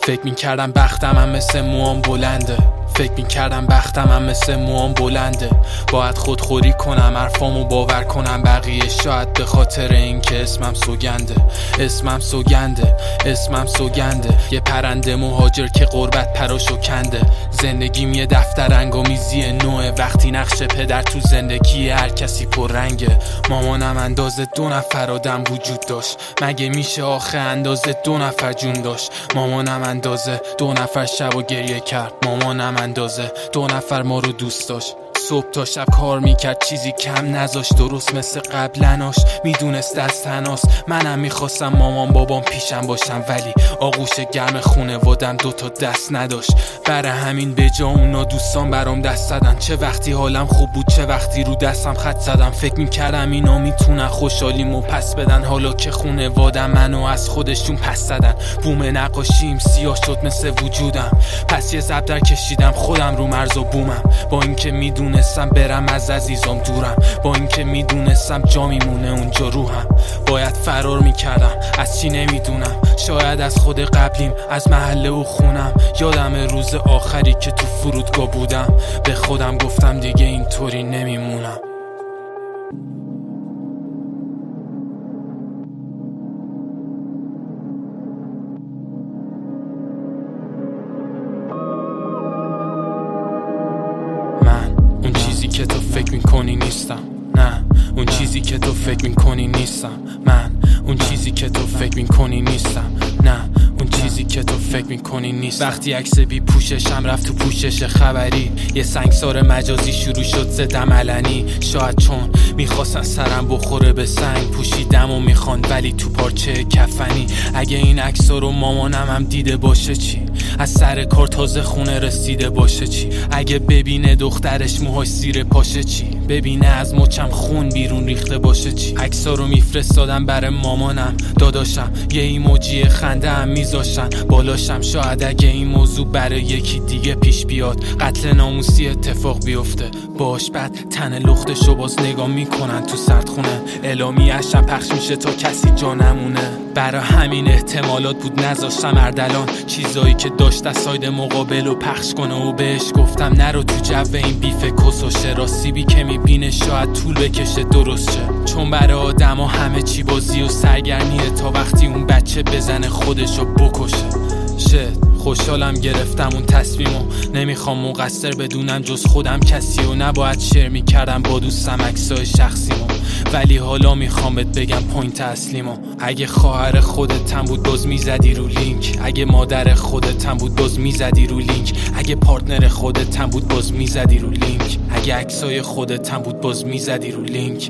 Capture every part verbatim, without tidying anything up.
فکر میکردم بختم هم مثل موام بلنده فکر میکردم بختم هم مثل موام بلنده باید خودخوری کنم حرفامو باور کنم بقیه شاید به خاطر این که اسمم سوگنده اسمم سوگنده اسمم سوگنده یه پرنده مهاجر که غربت پراشو کنده زندگیم یه دفتر انگامیزی نوعه وقتی نقش پدر تو زندگی هر کسی پررنگه مامانم اندازه دو نفر آدم وجود داشت مگه میشه آخه اندازه دو نفر جون داشت مامانم اندازه دو نفر شب و گریه کرد مامانم اندازه دو نفر ما رو دوست داشت صبح تا شب کار میکرد چیزی کم نذاشت درست مثل قبلناش میدونست دست تناست منم میخواستم مامان بابام پیشم باشم ولی آغوش گرم خونوادم دوتا دست نداشت برای همین به جا اونا دوستان برام دست زدن چه وقتی حالم خوب بود چه وقتی رو دستم خط زدم فکر میکردم اینا میتونن خوشحالیمو پس بدن حالا که خونوادم منو از خودشون پس زدن بوم نقاشیم سیاه شد مثل وجودم پس یه زب در کشیدم خودم رو مرز و بومم با اینکه میدون میدونستم برم از عزیزام دورم با اینکه میدونستم جا میمونه اونجا روحم باید فرار میکردم از چی نمیدونم شاید از خود قبلیم از محله و خونم یادم روز آخری که تو فرودگاه بودم به خودم گفتم دیگه اینطوری نمیمونم اون چیزی که تو فکر میکنی نیستم نه اون چیزی که تو فکر میکنی نیستم من اون چیزی که تو فکر میکنی نیستم نه اون چیزی که تو فکر میکنی نیست وقتی عکس بی پوششم رفت تو پوشش خبری یه سنگسار مجازی شروع شد زدم علنی شاید چون میخواستن سرم بخوره به سنگ پوشیدم و میخوان ولی تو پارچه کفنی اگه این عکسا رو مامانم هم دیده باشه چی از سر کار تازه خونه رسیده باشه چی اگه ببینه دخترش موهاش زیر پاشه چی ببینه از مچم خون بیرون ریخته باشه چی عکسا رو میفرستادم برای مامانم داداشم یه ایموجی خنده هم میذاشتن بالاشم شاید اگه این موضوع برای یکی دیگه پیش بیاد قتل ناموسی اتفاق بیفته باش بعد تن لختشو باز نگاه میکنن تو سردخونه اعلامیه‌اش پخش میشه تا کسی جا نمونه برای همین احتمالات بود نذاشتم اردلان چیزایی که داشت از ساید مقابل رو پخش کنه و بهش گفتم نرو تو جو این بیف کس و شراسیبی که میبینه شاید طول بکشه درست شه چون برای آدم ها همه چی بازی و سرگرمیه تا وقتی اون بچه بزنه خودشو بکشه شت خوشحالم گرفتم اون تصمیمو نمیخوام مقصر بدونم جز خودم کسی و نباید شیر میکردم با دوستم عکسای شخصیمو ولی حالا میخوام بهت بگم پوینت اصلیمو اگه خواهر خودت هم بود باز میزدی رو لینک اگه مادر خودت هم بود باز میزدی رو لینک اگه پارتنر خودت هم بود باز میزدی رو لینک اگه عکسای خودت هم بود باز میزدی رو لینک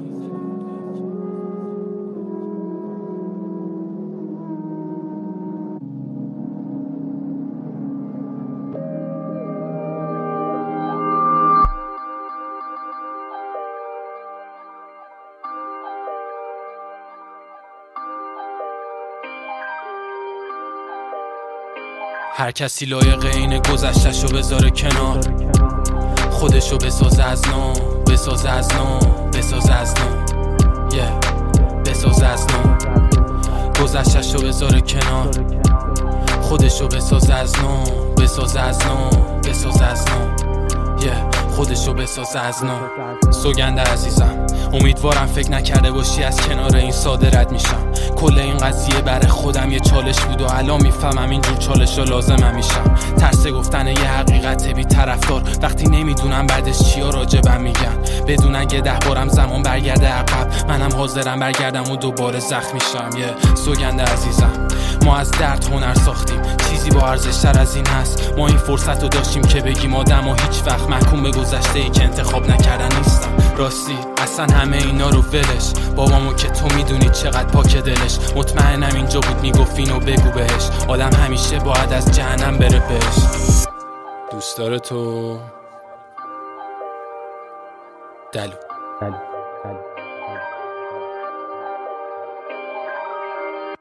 هر کسی لایق اینه گذشتشو بذاره کنار خودشو بسازه از نو بسازه از نو بسازه از نو yeah. بسازه از نو گذشتشو بذاره کنار خودشو بسازه از نو بسازه از نو بسازه از نو yeah. خودشو بسازه از نو سوگنده عزیزم امیدوارم فکر نکرده باشی از کنار این ساده رد میشم کل این قضیه برای خودم یه چالش بود و الان میفهمم اینجور چالش ها لازمم میشم ترس گفتن یه حقیقت بی طرفدار وقتی نمیدونم بعدش چیا راجبم میگن بدون اگه ده بارم زمان برگرده عقب منم حاضرم برگردم و دوباره زخم میشم یه yeah. سوگنده عزیزم ما از درد هنر ساختیم چیزی با ارزش‌تر از این هست ما این فرصت رو داشتیم که بگیم آدم ها هیچ وقت محکوم به گذشته ای که انتخاب نکردن نیستم راستی اصلا همه اینا رو ولش بابامو که تو میدونی چقدر پاک دلش مطمئنم اینجا بود میگفت اینو بگو بهش آدم همیشه باید از جهنم بره بهش دوست داره تو دلو